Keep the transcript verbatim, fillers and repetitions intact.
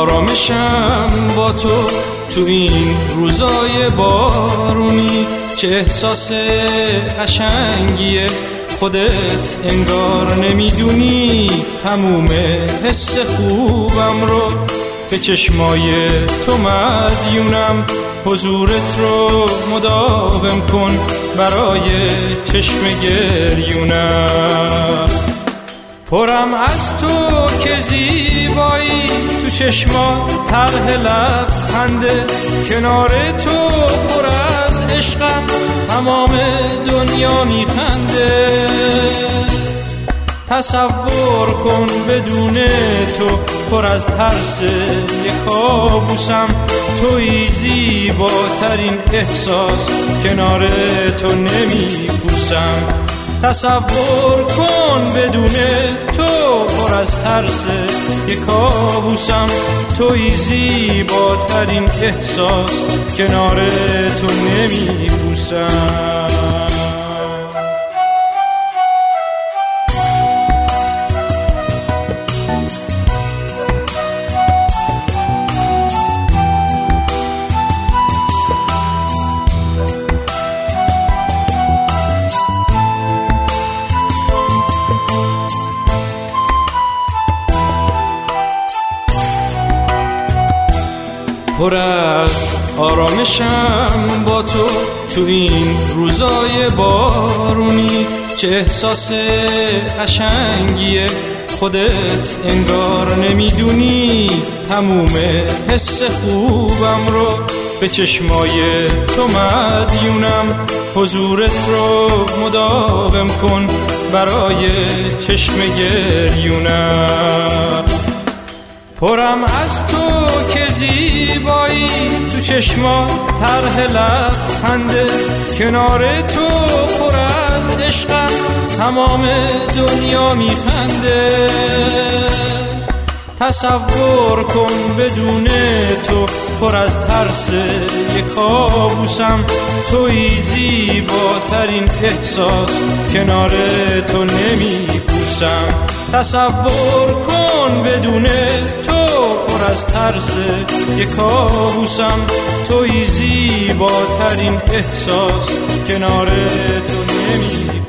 آرامشم با تو تو این روزای بارونی، چه احساس قشنگیه خودت انگار نمیدونی. تموم حس خوبم رو به چشمای تو مدیونم، حضورت رو مداوم کن برای چشم گریونم. پرم از تو که زیبایی، تو چشما طرح لبخنده، کنار تو پر از عشقم تمام دنیا میخنده. تصور کن بدون تو پر از ترس یک کابوسم، توی زیباترین احساس کنار تو نمیپوسم. تصور کن بدون تو پر از ترس یک کابوسم، توی زیباترین احساس کنار تو نمیپوسم. پر از آرامشم با تو تو این روزای بارونی، چه احساس قشنگیه خودت انگار نمیدونی. تموم حس خوبم رو به چشمای تو مدیونم، حضورت رو مداوم کن برای چشم گریونم. پرم از تو که زیبایی، تو چشما طرح لبخنده، کنار تو پر از عشقم تمام دنیا میخنده. تصور کن بدون تو پر از ترس یک کابوسم، توی زیباترین احساس کنار تو نمیپوسم. تصور کن بدون تو پر از ترس یک کابوسم، توی زیباترین احساس کنار تو نمیپوسم.